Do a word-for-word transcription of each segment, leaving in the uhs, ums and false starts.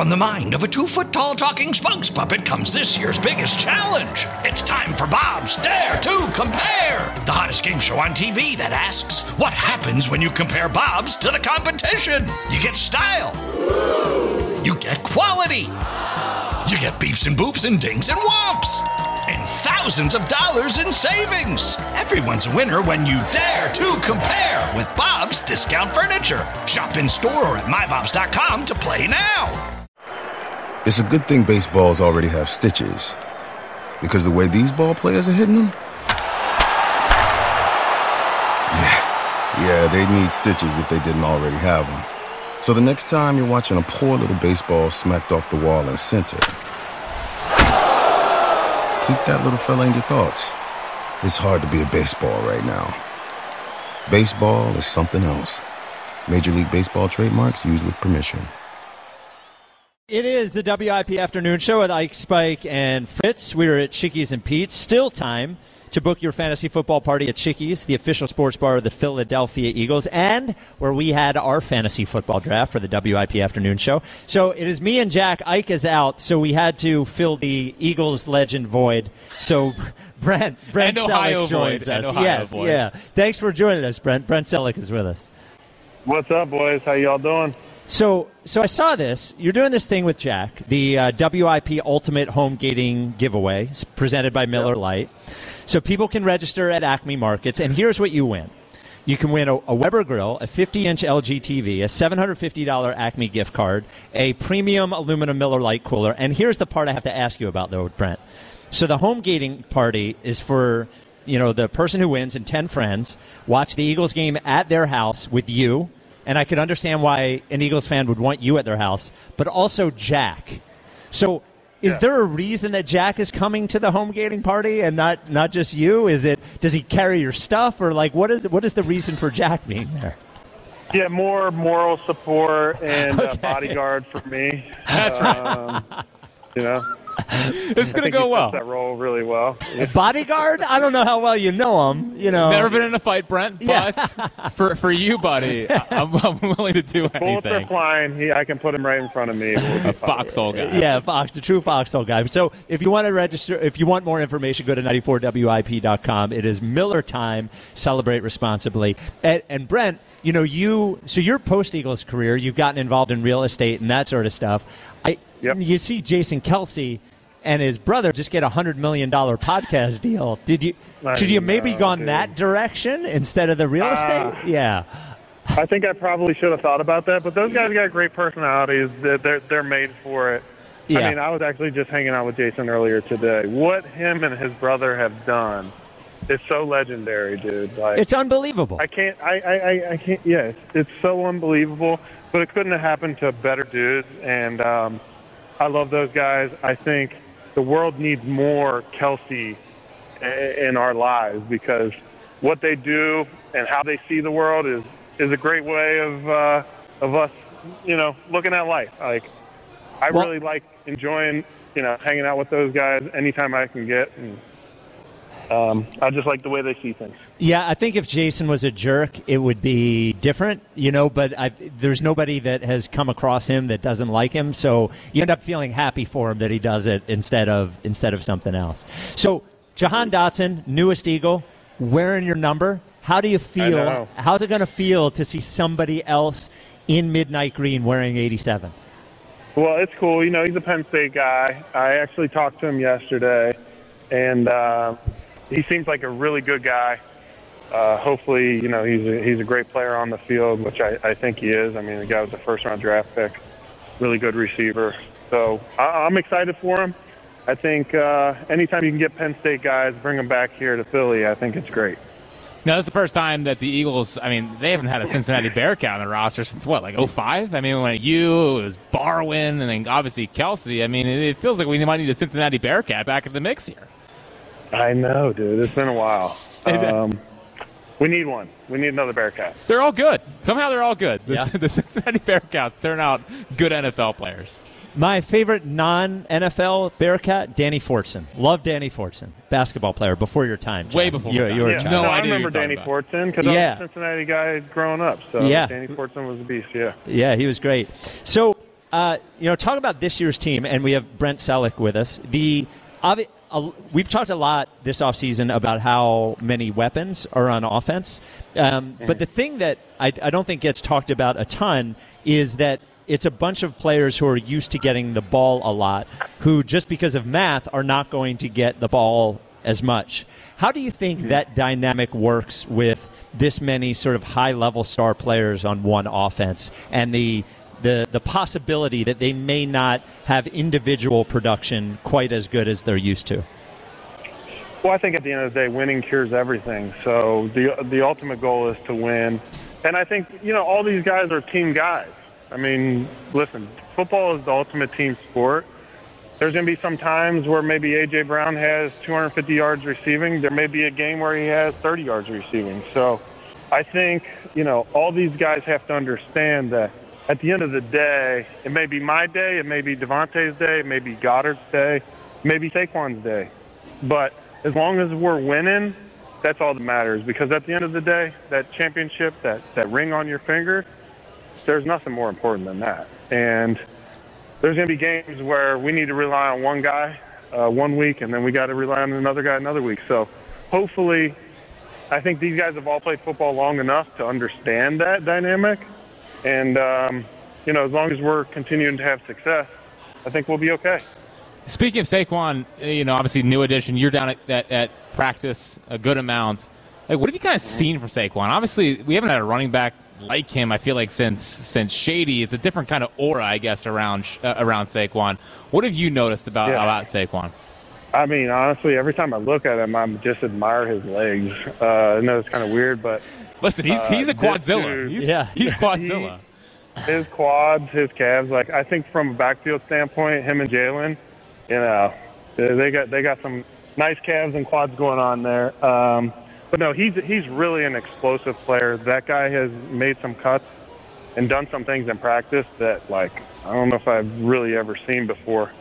From the mind of a two-foot-tall talking spokes puppet comes this year's biggest challenge. It's time for Bob's Dare to Compare, the hottest game show on T V that asks, what happens when you compare Bobs to the competition? You get style. You get quality. You get beeps and boops and dings and whomps. And thousands of dollars in savings. Everyone's a winner when you dare to compare with Bob's Discount Furniture. Shop in store or at my bobs dot com to play now. It's a good thing baseballs already have stitches, because the way these ball players are hitting them, yeah, yeah, they need stitches if they didn't already have them. So the next time you're watching a poor little baseball smacked off the wall in center, keep that little fella in your thoughts. It's hard to be a baseball right now. Baseball is something else. Major League Baseball trademarks used with permission. It is the W I P Afternoon Show with Ike, Spike, and Fritz. We're at Chickies and Pete's. Still time to book your fantasy football party at Chickies, the official sports bar of the Philadelphia Eagles, and where we had our fantasy football draft for the W I P Afternoon Show. So it is me and Jack. Ike is out, so we had to fill the Eagles legend void. So Brent, Brent and Ohio Selleck joins void. us. And Ohio yes, void. yeah. Thanks for joining us, Brent. Brent Selleck is with us. What's up, boys? How y'all doing? So, so I saw this. You're doing this thing with Jack, the uh, W I P Ultimate Home Gating Giveaway, presented by Miller Lite. So people can register at Acme Markets, and here's what you win. You can win a, a Weber grill, a fifty-inch L G T V, a seven hundred fifty dollars Acme gift card, a premium aluminum Miller Lite cooler, and here's the part I have to ask you about, though, Brent. So the home gating party is for, you know, the person who wins and ten friends watch the Eagles game at their house with you. And I could understand why an Eagles fan would want you at their house, but also Jack. So is yeah. there a reason that Jack is coming to the home gating party and not, not just you? Is it, does he carry your stuff, or like what is what is the reason for Jack being there? Yeah, more moral support and okay. uh, bodyguard for me. That's um, right. You know, this is going to go well. That role really well. A bodyguard? I don't know how well you know him. You know, never been in a fight, Brent. But yeah. for for you, buddy, I'm, I'm willing to do anything. Bullets are flying. He, I can put him right in front of me. A foxhole guy. Yeah, Fox, the true foxhole guy. So if you want to register, if you want more information, go to ninety-four W I P dot com. It is Miller time. Celebrate responsibly. And, and Brent, you know, you so your post-Eagles career, you've gotten involved in real estate and that sort of stuff. I, yep. You see Jason Kelce and his brother just get a hundred million dollar podcast deal. Did you? I should you know, maybe gone dude. that direction instead of the real Uh, estate? Yeah. I think I probably should have thought about that, but those guys got great personalities. They're they're, they're made for it. Yeah. I mean, I was actually just hanging out with Jason earlier today. What him and his brother have done is so legendary, dude. Like, It's unbelievable. I can't. I, I, I, I can't. Yeah, it's, it's so unbelievable. But it couldn't have happened to better dudes. And um, I love those guys. I think the world needs more Kelce in our lives, because what they do and how they see the world is is a great way of uh, of us, you know, looking at life. Like, I well, really like enjoying, you know, hanging out with those guys anytime I can get. And, Um, I just like the way they see things. Yeah, I think if Jason was a jerk, it would be different, you know, but I, there's nobody that has come across him that doesn't like him, so you end up feeling happy for him that he does it instead of instead of something else. So, Jahan Dotson, newest Eagle, wearing your number, how do you feel? How's it going to feel to see somebody else in midnight green wearing eighty-seven? Well, it's cool. You know, he's a Penn State guy. I actually talked to him yesterday, and uh, he seems like a really good guy. Uh, hopefully, you know, he's a, he's a great player on the field, which I, I think he is. I mean, the guy was a first-round draft pick, really good receiver. So I, I'm excited for him. I think uh, anytime you can get Penn State guys, bring them back here to Philly, I think it's great. Now, this is the first time that the Eagles, I mean, they haven't had a Cincinnati Bearcat on the roster since, what, like oh five? I mean, when you, it was Barwin, and then obviously Kelce. I mean, it, it feels like we might need a Cincinnati Bearcat back in the mix here. I know, dude. It's been a while. Um, we need one. We need another Bearcat. They're all good. Somehow they're all good. The, Yeah. the Cincinnati Bearcats turn out good N F L players. My favorite non-N F L Bearcat, Danny Fortson. Love Danny Fortson, basketball player before your time. John. Way before you, my time. you were a Yeah, child. No no, I idea remember what you're Danny talking Fortson because Yeah. I was a Cincinnati guy growing up. So Yeah. Danny Fortson was a beast, yeah. Yeah, he was great. So uh, you know, talk about this year's team, and we have Brent Selleck with us. The obvi- uh, We've talked a lot this offseason about how many weapons are on offense. Um, mm-hmm. But the thing that I, I don't think gets talked about a ton is that it's a bunch of players who are used to getting the ball a lot, who just because of math are not going to get the ball as much. How do you think mm-hmm. that dynamic works with this many sort of high-level star players on one offense and the the the possibility that they may not have individual production quite as good as they're used to? Well, I think at the end of the day, winning cures everything. So the the ultimate goal is to win. And I think, you know, all these guys are team guys. I mean, listen, football is the ultimate team sport. There's going to be some times where maybe A J. Brown has two hundred fifty yards receiving. There may be a game where he has thirty yards receiving. So I think, you know, all these guys have to understand that at the end of the day, it may be my day, it may be Devontae's day, it may be Goddard's day, it may be Saquon's day. But as long as we're winning, that's all that matters. Because at the end of the day, that championship, that, that ring on your finger, there's nothing more important than that. And there's going to be games where we need to rely on one guy uh, one week, and then we got to rely on another guy another week. So hopefully, I think these guys have all played football long enough to understand that dynamic. And, um, you know, as long as we're continuing to have success, I think we'll be okay. Speaking of Saquon, you know, obviously new addition. You're down at, at, at practice a good amount. Like, what have you kind of seen from Saquon? Obviously, we haven't had a running back like him, I feel like, since since Shady. It's a different kind of aura, I guess, around uh, around Saquon. What have you noticed about, yeah. about Saquon? I mean, honestly, every time I look at him, I just admire his legs. Uh, I know it's kind of weird, but listen, he's he's a uh, quadzilla. Dude, he's yeah, he's quadzilla. He, his quads, his calves. Like, I think from a backfield standpoint, him and Jalen, you know, they got they got some nice calves and quads going on there. Um, but no, he's he's really an explosive player. That guy has made some cuts and done some things in practice that, like, I don't know if I've really ever seen before.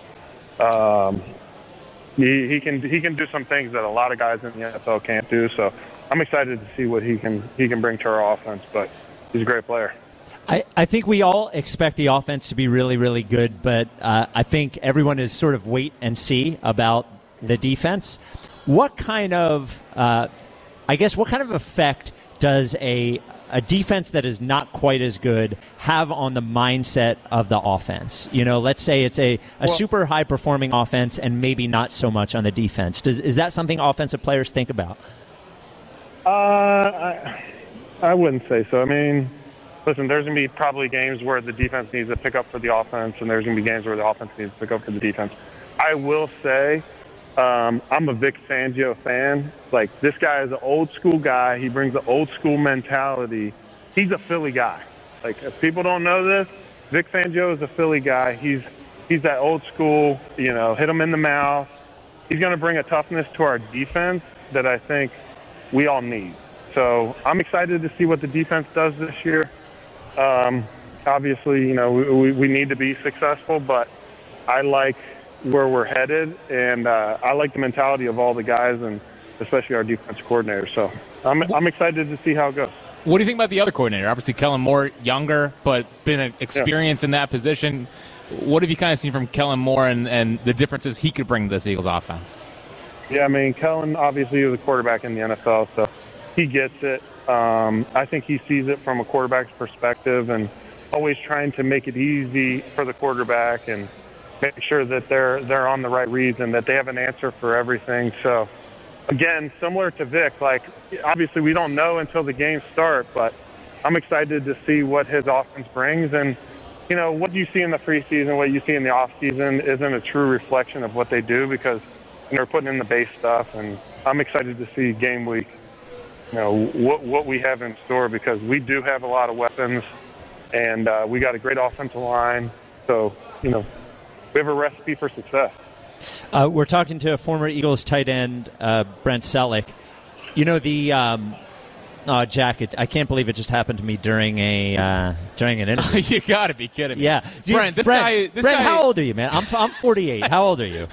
Um, He, he can he can do some things that a lot of guys in the N F L can't do. So I'm excited to see what he can he can bring to our offense. But he's a great player. I, I think we all expect the offense to be really, really good, but uh, I think everyone is sort of wait and see about the defense. What kind of, uh, I guess, what kind of effect does a a defense that is not quite as good have on the mindset of the offense? You know, let's say it's a, a well, super high-performing offense and maybe not so much on the defense. Does, is that something offensive players think about? Uh, I, I wouldn't say so. I mean, listen, there's going to be probably games where the defense needs to pick up for the offense, and there's going to be games where the offense needs to pick up for the defense. I will say um, I'm a Vic Fangio fan. Like, this guy is an old-school guy. He brings an old-school mentality. He's a Philly guy. Like, if people don't know this, Vic Fangio is a Philly guy. He's he's that old-school, you know, hit him in the mouth. He's going to bring a toughness to our defense that I think we all need. So I'm excited to see what the defense does this year. Um, obviously, you know, we, we need to be successful, but I like where we're headed, and uh, I like the mentality of all the guys, and especially our defense coordinator. So I'm I'm excited to see how it goes. What do you think about the other coordinator? Obviously, Kellen Moore, younger, but been an experience yeah. in that position. What have you kind of seen from Kellen Moore and, and the differences he could bring to this Eagles offense? Yeah, I mean, Kellen obviously was a quarterback in the N F L, so he gets it. Um, I think he sees it from a quarterback's perspective and always trying to make it easy for the quarterback and make sure that they're they're on the right reads and that they have an answer for everything. So, again, similar to Vic, like, obviously we don't know until the games start, but I'm excited to see what his offense brings. And, you know, what you see in the preseason, what you see in the offseason isn't a true reflection of what they do because they're putting in the base stuff. And I'm excited to see game week, you know, what what we have in store because we do have a lot of weapons and uh, we got a great offensive line. So, you know, we have a recipe for success. Uh, we're talking to a former Eagles tight end, uh, Brent Selleck. You know, the um, oh, Jack, it, I can't believe it just happened to me during a uh, during an interview. You got to be kidding me. Yeah. Brent, this Brent, guy... This Brent, guy... how old are you, man? I'm I'm forty-eight. How old are you?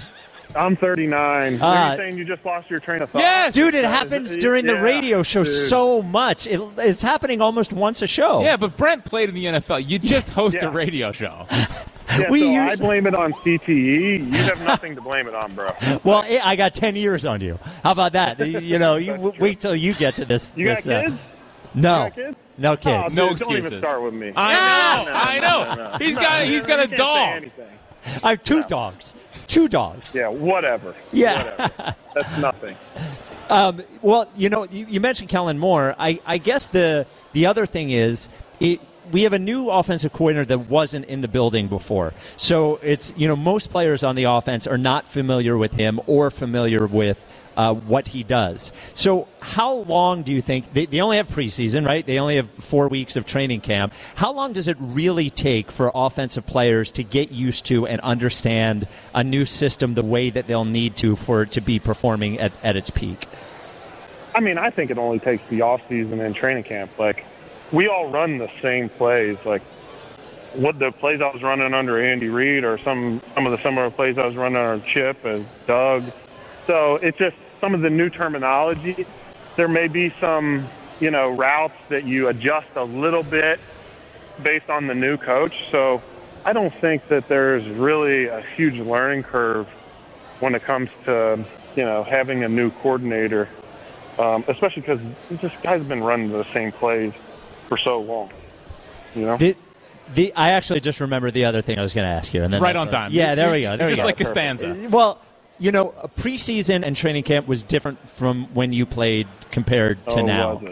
I'm thirty-nine. Uh, Are you saying you just lost your train of thought? Yes! Dude, it happens during the Yeah, radio show dude. so much. It, it's happening almost once a show. Yeah, but Brent played in the N F L. You just host Yeah. a radio show. Yeah, We so use- I blame it on C T E. You have nothing to blame it on, bro. Well, I I got ten years on you. How about that? You, you know, you That's w- true. wait till you get to this. You got this, uh, kids? no, You got kids? no Oh, kids. No dude, Don't excuses. even start with me. I know, No, no, I no, know. no, no. He's No, got, no, he's no, got you a can't say dog. anything. I have two dogs. Two dogs. Yeah, whatever. Yeah. Whatever. That's nothing. Um, well, you know, you, you mentioned Kellen Moore. I, I guess the the other thing is it, we have a new offensive coordinator that wasn't in the building before. So it's, you know, most players on the offense are not familiar with him or familiar with uh, what he does. So how long do you think they, they only have preseason, right? They only have four weeks of training camp. How long does it really take for offensive players to get used to and understand a new system the way that they'll need to for it to be performing at, at its peak? I mean, I think it only takes the off season and training camp. Like, we all run the same plays. Like, what the plays I was running under Andy Reid, or some some of the similar plays I was running under Chip as Doug. So it's just some of the new terminology. There may be some, you know, routes that you adjust a little bit based on the new coach. So I don't think that there's really a huge learning curve when it comes to, you know, having a new coordinator. Um, especially because this guy's been running the same plays for so long, you know? The, the, I actually just remembered the other thing I was going to ask you. And then Right that's on it. time. Yeah, there we go. There we Just go. like Costanza. Well, you know, preseason and training camp was different from when you played compared to Oh, now. was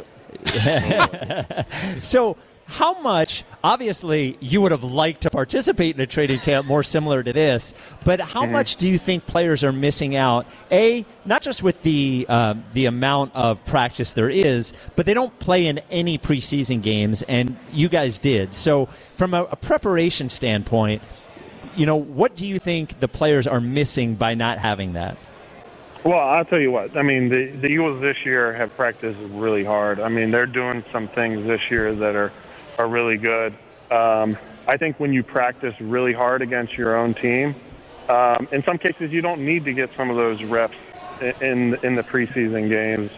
it? So how much, obviously, you would have liked to participate in a training camp more similar to this, but how Mm-hmm. much do you think players are missing out, A, not just with the um, the amount of practice there is, but they don't play in any preseason games, and you guys did. So from a, a preparation standpoint, you know, what do you think the players are missing by not having that? Well, I'll tell you what. I mean, the, the Eagles this year have practiced really hard. I mean, they're doing some things this year that are, are really good. Um, I think when you practice really hard against your own team, um, in some cases you don't need to get some of those reps in in the preseason games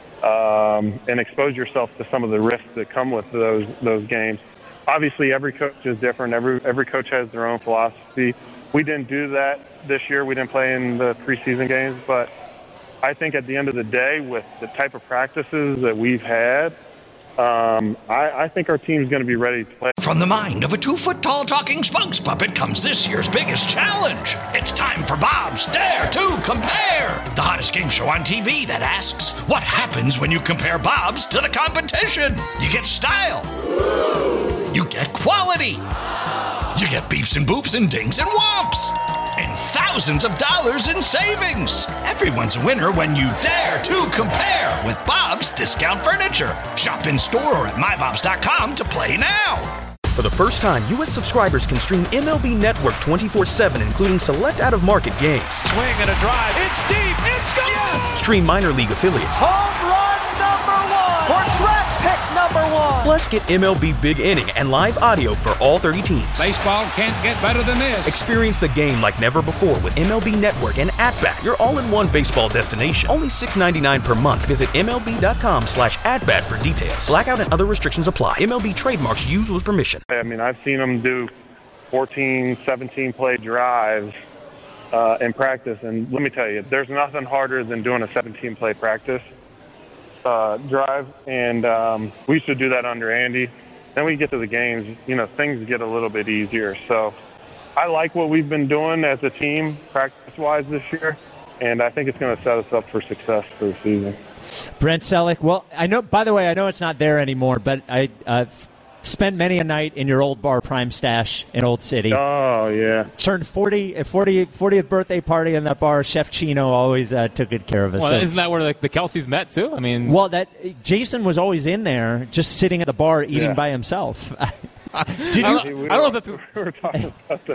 um, and expose yourself to some of the risks that come with those those games. Obviously, every coach is different. Every every coach has their own philosophy. We didn't do that this year. We didn't play in the preseason games, but I think at the end of the day, with the type of practices that we've had, um, I, I think our team's going to be ready to play. From the mind of a two-foot-tall talking spokes puppet comes this year's biggest challenge. It's time for Bob's Dare to Compare, the hottest game show on T V that asks, what happens when you compare Bob's to the competition? You get style. You get quality. You get beeps and boops and dings and whomps. And thousands of dollars in savings. Everyone's a winner when you dare to compare with Bob's Discount Furniture. Shop in store or at my bobs dot com to play now. For the first time, U S subscribers can stream M L B Network twenty-four seven, including select out-of-market games. Swing and a drive. It's deep. It's gone. Yes. Stream minor league affiliates. Home run number one. Or draft pick number one. Plus, get M L B Big Inning and live audio for all thirty teams. Baseball can't get better than this. Experience the game like never before with M L B Network and At-Bat, your all-in-one baseball destination. Only six dollars and ninety-nine cents per month. Visit MLB.com slash at-bat for details. Blackout and other restrictions apply. M L B trademarks used with permission. I mean, I've seen them do fourteen, seventeen play drives uh, in practice, and let me tell you, there's nothing harder than doing a seventeen play practice uh, drive, and um, we used to do that under Andy. Then we get to the games, you know, things get a little bit easier. So I like what we've been doing as a team practice-wise this year, and I think it's going to set us up for success for the season. Brent Selleck. Well, I know, by the way, I know it's not there anymore, but I uh, spent many a night in your old bar, Prime Stash in Old City. Oh, yeah. Turned forty, forty, fortieth birthday party in that bar. Chef Chino always uh, took good care of us. Well, So- isn't that where like, the Kelceys met too? I mean, well, that Jason was always in there, just sitting at the bar eating Yeah. by himself. Did I you? don't, I don't know if that's. We were talking about that.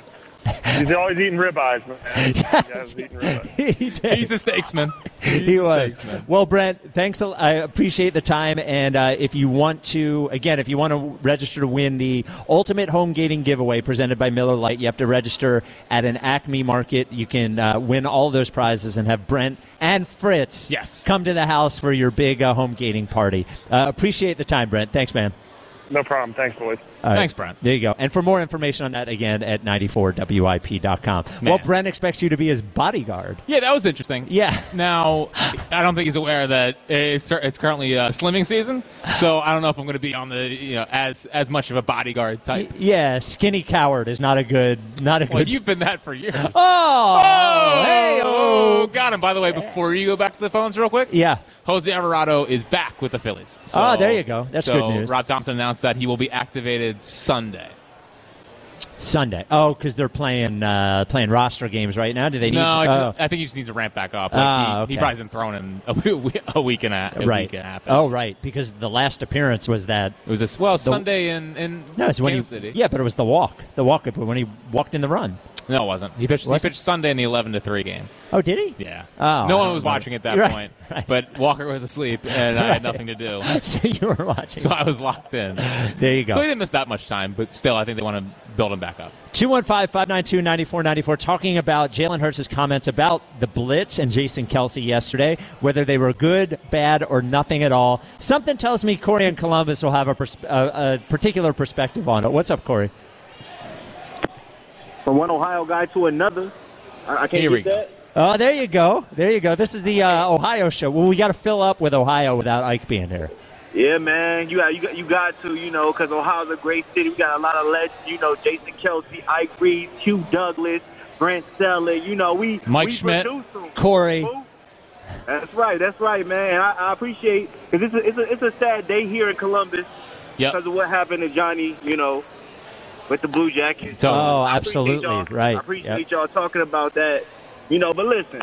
He's always eating ribeyes, man. Yes. He's eating ribeyes. he did. He's a statesman. He He's a was. statesman. Well, Brent, thanks. A, I appreciate the time. And uh, if you want to, again, if you want to register to win the Ultimate Home Gating Giveaway presented by Miller Lite, you have to register at an Acme Market. You can uh, win all those prizes and have Brent and Fritz yes. come to the house for your big uh, home gating party. Uh, appreciate the time, Brent. Thanks, man. No problem. Thanks, boys. All right. Thanks, Brent. There you go. And for more information on that, again, at ninety-four W I P dot com. Man. Well, Brent expects you to be his bodyguard. Yeah, that was interesting. Yeah. Now, I don't think he's aware that it's it's currently uh, slimming season, so I don't know if I'm going to be on the you know as as much of a bodyguard type. Yeah, skinny coward is not a good, not a Well, good. you've been that for years. Oh, Oh, hey, oh, got him. By the way, before you go back to the phones real quick, yeah. Jose Alvarado is back with the Phillies. So, Oh, there you go. That's so good news. Rob Thompson announced that he will be activated Sunday. Sunday. Oh, because they're playing uh, playing roster games right now. Do they need? No, to, I, oh. just, I think he just needs to ramp back up. Like Ah, he, okay. he probably hasn't thrown in a, week- a week and a, a right. week and a half. Oh, right. Because the last appearance was that. It was this well Sunday in in No, it's when he. Kansas City. Yeah, but it was the walk. The walk when he walked in the run. No, it wasn't. He pitched. Was he it? pitched Sunday in the eleven to three game. Oh, did he? Yeah. Oh, no one was right. watching at that Right, point. right. But Walker was asleep, and I had nothing to do. So you were watching. So I was locked in. There you go. So he didn't miss that much time, but still, I think they want to build him back up. two one five, five nine two, nine four nine four, talking about Jalen Hurts' comments about the blitz and Jason Kelsey yesterday, whether they were good, bad, or nothing at all. Something tells me Corey in Columbus will have a, pers- a, a particular perspective on it. What's up, Corey? From one Ohio guy to another. I, I can't Here we get go. that. Oh, there you go. There you go. This is the uh, Ohio show. Well, we got to fill up with Ohio without Ike being here. Yeah, man, you got you got you got to, you know, because Ohio's a great city. We got a lot of legends, you know, Jason Kelsey, Ike Reed, Hugh Douglas, Brent Seller. You know, we Mike we Schmidt, produce them. Corey. Who? That's right, that's right, man. And I, I appreciate because it's a, it's a it's a sad day here in Columbus Yep. because of what happened to Johnny, you know, with the Blue Jackets. So- Oh, I appreciate absolutely. y'all- Right. I appreciate Yep. y'all talking about that, you know. But listen,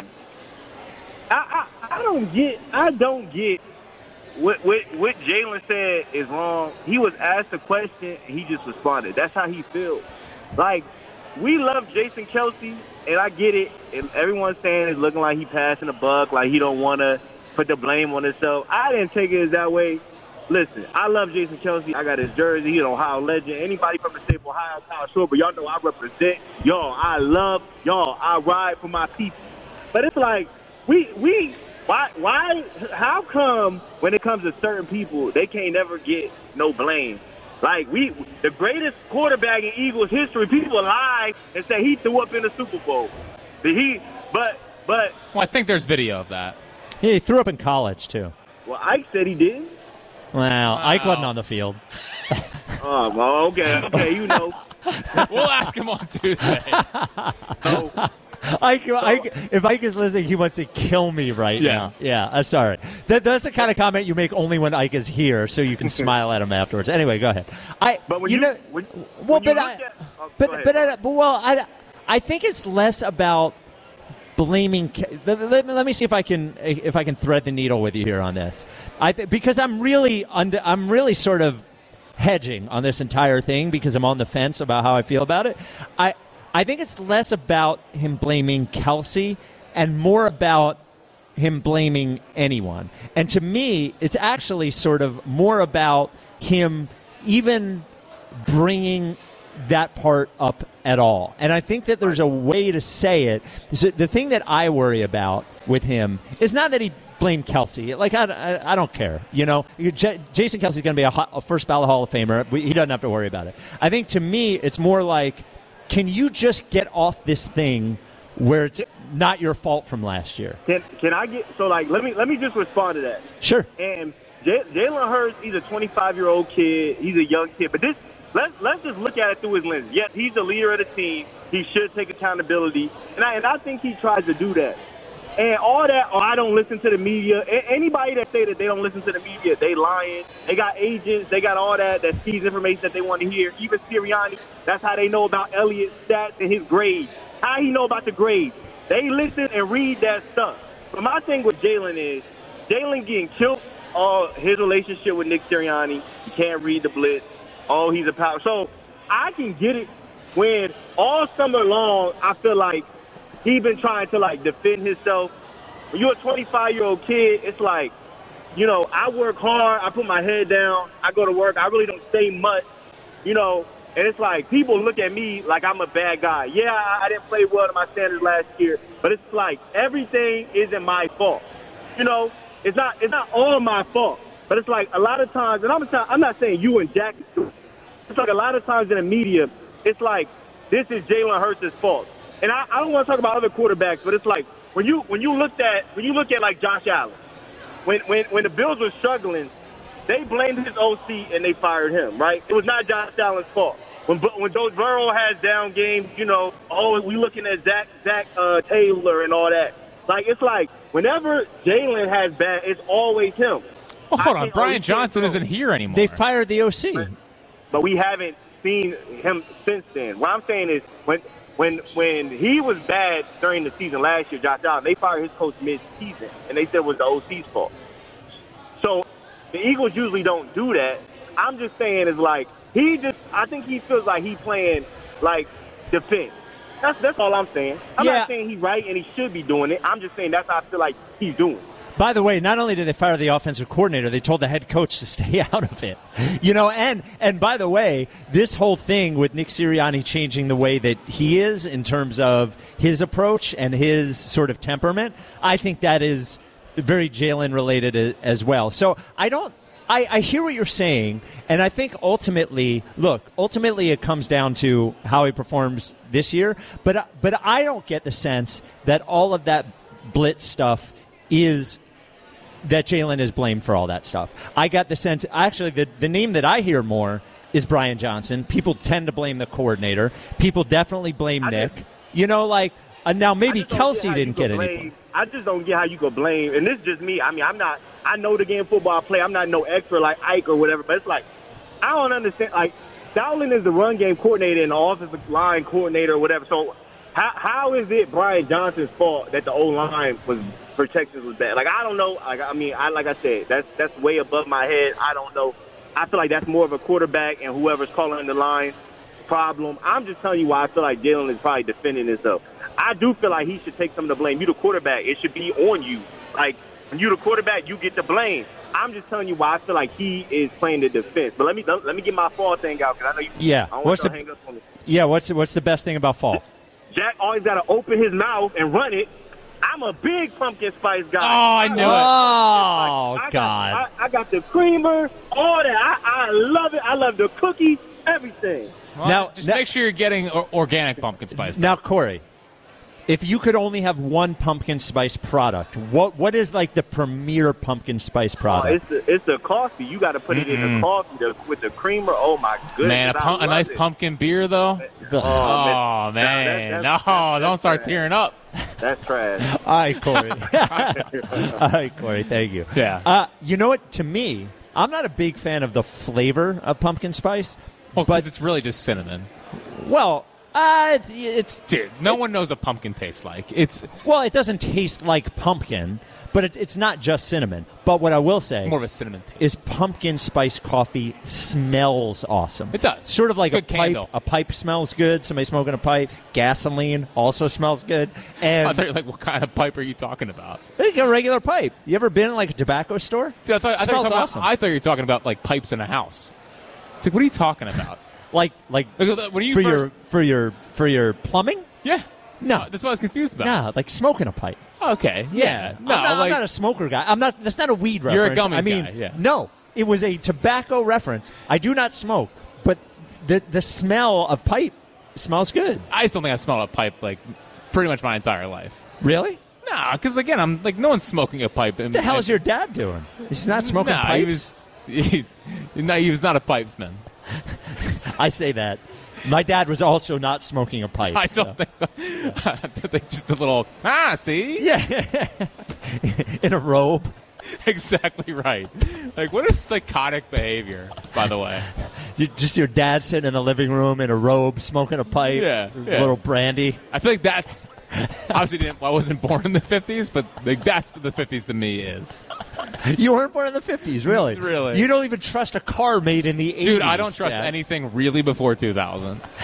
I I, I don't get I don't get. What what, what Jalen said is wrong. He was asked a question, and he just responded. That's how he feels. Like, we love Jason Kelsey, and I get it. And everyone's saying it's looking like he passing a buck, like he don't want to put the blame on himself. I didn't take it as that way. Listen, I love Jason Kelsey. I got his jersey. He's an Ohio legend. Anybody from the state of Ohio, Kyle Short, but y'all know I represent. Y'all, I love. Y'all, I ride for my people. But it's like, we we... Why? Why? How come when it comes to certain people, they can't never get no blame? Like we, the greatest quarterback in Eagles history, people lie and say he threw up in the Super Bowl. Did he? But but Well, I think there's video of that. He threw up in college, too. well, Ike said he did. Well, Ike wasn't on the field. Oh, well, okay, okay, you know. We'll ask him on Tuesday. So, Ike, Ike, if Ike is listening, he wants to kill me right Yeah. now. Yeah, uh, sorry. That, that's the kind of comment you make only when Ike is here, so you can smile at him afterwards. Anyway, go ahead. I, but when you you, know, when, well, when you but look I, at, oh, but go ahead. but, I, but well, I, I think it's less about blaming. Let, let, let me see if I can if I can thread the needle with you here on this. I th- because I'm really under, I'm really sort of hedging on this entire thing because I'm on the fence about how I feel about it. I. I think it's less about him blaming Kelsey and more about him blaming anyone. And to me, it's actually sort of more about him even bringing that part up at all. And I think that there's a way to say it. So the thing that I worry about with him is not that he blamed Kelsey. Like, I, I, I don't care. You know, J- Jason Kelsey's going to be a, ho- a first ballot Hall of Famer. We, he doesn't have to worry about it. I think to me, it's more like, can you just get off this thing where it's not your fault from last year? Can can I get so like let me let me just respond to that. Sure. And J- Jalen Hurts, he's a twenty-five year old kid. He's a young kid, but this let's let's just look at it through his lens. Yes, he's the leader of the team. He should take accountability, and I and I think he tries to do that. And all that, oh, I don't listen to the media. A- anybody that say that they don't listen to the media, they lying. They got agents. They got all that that sees information that they want to hear. Even Sirianni, that's how they know about Elliott's stats and his grades. How he know about the grades? They listen and read that stuff. But my thing with Jalen is, Jalen getting killed. Oh, his relationship with Nick Sirianni, he can't read the blitz. Oh, he's a power. So I can get it. when all summer long, I feel like he been trying to, like, defend himself. When you're a twenty-five-year-old kid, it's like, you know, I work hard. I put my head down. I go to work. I really don't say much, you know. And it's like people look at me like I'm a bad guy. Yeah, I, I didn't play well to my standards last year, but it's like everything isn't my fault. You know, it's not it's not all my fault. But it's like a lot of times, and I'm not, I'm not saying you and Jack. It's like a lot of times in the media, it's like this is Jalen Hurts' fault. And I, I don't want to talk about other quarterbacks, but it's like when you when you looked at when you look at like Josh Allen, when when when the Bills were struggling, they blamed his O C and they fired him. Right? It was not Josh Allen's fault. When when Joe Burrow has down games, you know, oh, we looking at Zach Zach uh, Taylor and all that. Like it's like whenever Jalen has bad, it's always him. Well, hold on, Brian Johnson isn't here anymore. They fired the O C, but, but we haven't seen him since then. What I'm saying is when. When when he was bad during the season last year, Josh Allen, they fired his coach mid-season, and they said it was the O C's fault. So the Eagles usually don't do that. I'm just saying is like he just – I think he feels like he's playing, like, defense. That's that's all I'm saying. I'm yeah. not saying he's right and he should be doing it. I'm just saying that's how I feel like he's doing it. By the way, not only did they fire the offensive coordinator, they told the head coach to stay out of it. You know, and and by the way, this whole thing with Nick Sirianni changing the way that he is in terms of his approach and his sort of temperament, I think that is very Jalen related as well. So I don't I, I hear what you're saying, and I think ultimately, look, ultimately it comes down to how he performs this year, but but I don't get the sense that all of that blitz stuff is that Jalen is blamed for all that stuff. I got the sense, actually, the, the name that I hear more is Brian Johnson. People tend to blame the coordinator. People definitely blame I Nick. Just, you know, like, uh, now maybe Kelsey get didn't get any. I just don't get how you could blame, and this is just me. I mean, I'm not, I know the game of football I play. I'm not no expert like Ike or whatever, but it's like, I don't understand. Like, Dowling is the run game coordinator and the offensive line coordinator or whatever. So how how is it Brian Johnson's fault that the O-line was for Texas was bad? Like, I don't know. Like, I mean, I like I said, that's that's way above my head. I don't know. I feel like that's more of a quarterback and whoever's calling the line problem. I'm just telling you why I feel like Jalen is probably defending himself. I do feel like he should take some of the blame. You the quarterback. It should be on you. Like, when you the quarterback, you get the blame. I'm just telling you why I feel like he is playing the defense. But let me let me get my fall thing out because I know you. Yeah. I don't what's want the, to hang up on me. Yeah. What's what's the best thing about fall? Jack always got to open his mouth and run it. I'm a big pumpkin spice guy. Oh, I knew it. Oh, I God. Got, I, I got the creamer, all that. I, I love it. I love the cookies, everything. Well, now, just now, make sure you're getting or- organic pumpkin spice. Now, Corey, if you could only have one pumpkin spice product, what what is like the premier pumpkin spice product? Oh, it's, a, it's a coffee. You got to put it mm-hmm. in the coffee the, with the creamer. Oh, my goodness. Man, a, pum- a nice it. pumpkin beer, though. Oh, oh man. man. No, that, that's, that's, don't start trash. tearing up. That's trash. All right, Corey. All right, Corey, thank you. Yeah. Uh, you know what? To me, I'm not a big fan of the flavor of pumpkin spice. Well, but because it's really just cinnamon. Well, uh, it's, it's dude. No one knows what pumpkin tastes like. It's well, it doesn't taste like pumpkin, but it, it's not just cinnamon. But what I will say, it's more of a cinnamon taste. Is pumpkin spice coffee smells awesome. It does. Sort of like it's a a pipe. candle. A pipe smells good. Somebody smoking a pipe. Gasoline also smells good. And I thought you were like, what kind of pipe are you talking about? Like a regular pipe. You ever been in like a tobacco store? See, I thought, I thought, smells you were awesome. about, I thought you were talking about like pipes in a house. It's like, what are you talking about? Like, like when you for first... your for your for your plumbing? Yeah, no, uh, that's what I was confused about. No, like smoking a pipe. Okay, yeah, yeah. no, I'm not, like, I'm not a smoker guy. I'm not. That's not a weed reference. You're a gummies I mean, guy. Yeah. No, it was a tobacco reference. I do not smoke, but the the smell of pipe smells good. I still think I smelled a pipe like pretty much my entire life. Really? Nah, because again, I'm like no one's smoking a pipe. What the hell is your dad doing? He's not smoking nah, pipes. He was. He, no, he was not a pipesman. I say that. My dad was also not smoking a pipe. I don't so. think. I think just a little. Ah, see. Yeah. In a robe. Exactly right. Like, what is psychotic behavior, by the way? You, just your dad sitting in the living room in a robe, smoking a pipe. Yeah. A yeah. little brandy. I feel like that's. Obviously, didn't, I wasn't born in the fifties, but like, that's what the fifties to me is. You weren't born in the fifties, really? Really? You don't even trust a car made in the eighties. Dude, I don't trust Jack. anything really before two thousand.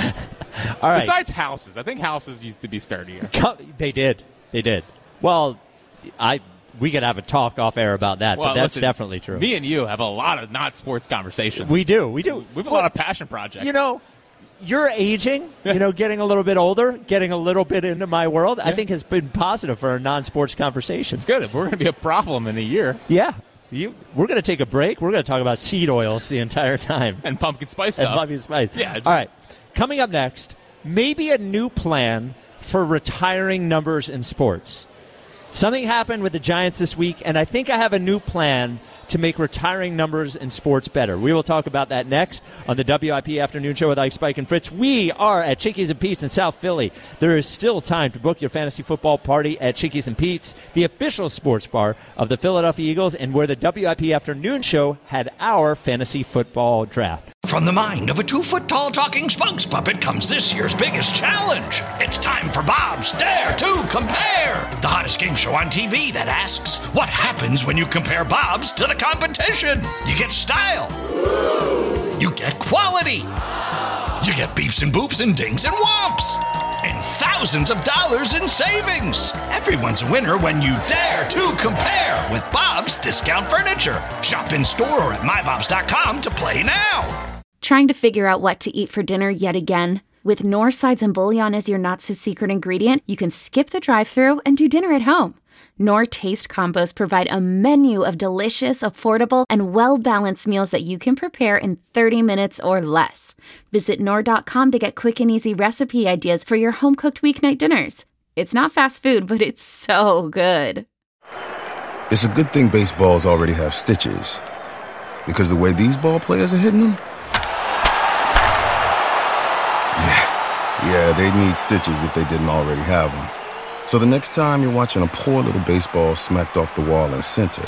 All right. Besides houses, I think houses used to be sturdier. They did. They did. Well, I we could have a talk off air about that, Well, but that's listen, definitely true. Me and you have a lot of not sports conversations. We do. We do. We have a Well, lot of passion projects. You know, you're aging, you know, getting a little bit older, getting a little bit into my world, I think has been positive for our non-sports conversations. It's good. If we're going to be a problem in a year. Yeah. You, we're going to take a break. We're going to talk about seed oils the entire time. And pumpkin spice And stuff. pumpkin spice. Yeah. All right. Coming up next, maybe a new plan for retiring numbers in sports. Something happened with the Giants this week, and I think I have a new plan to make retiring numbers in sports better. We will talk about that next on the W I P Afternoon Show with Ike, Spike, and Fritz. We are at Chickies and Pete's in South Philly. There is still time to book your fantasy football party at Chickies and Pete's, the official sports bar of the Philadelphia Eagles, and where the W I P Afternoon Show had our fantasy football draft. From the mind of a two-foot-tall talking spokes puppet comes this year's biggest challenge. It's time for Bob's Dare to Compare, the hottest game show on T V that asks, what happens when you compare Bob's to the competition? You get style. You get quality. You get beeps and boops and dings and whomps. And thousands of dollars in savings. Everyone's a winner when you dare to compare with Bob's Discount Furniture. Shop in store or at my bobs dot com to play now. Trying to figure out what to eat for dinner yet again? With Knorr sides and bouillon as your not-so-secret ingredient, you can skip the drive-thru and do dinner at home. Knorr Taste Combos provide a menu of delicious, affordable, and well-balanced meals that you can prepare in thirty minutes or less. Visit Knorr dot com to get quick and easy recipe ideas for your home-cooked weeknight dinners. It's not fast food, but it's so good. It's a good thing baseballs already have stitches. Because the way these ball players are hitting them? Yeah, yeah, they need stitches if they didn't already have them. So the next time you're watching a poor little baseball smacked off the wall in center,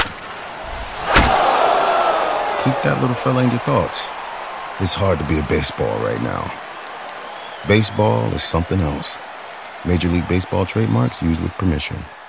keep that little fella in your thoughts. It's hard to be a baseball right now. Baseball is something else. Major League Baseball trademarks used with permission.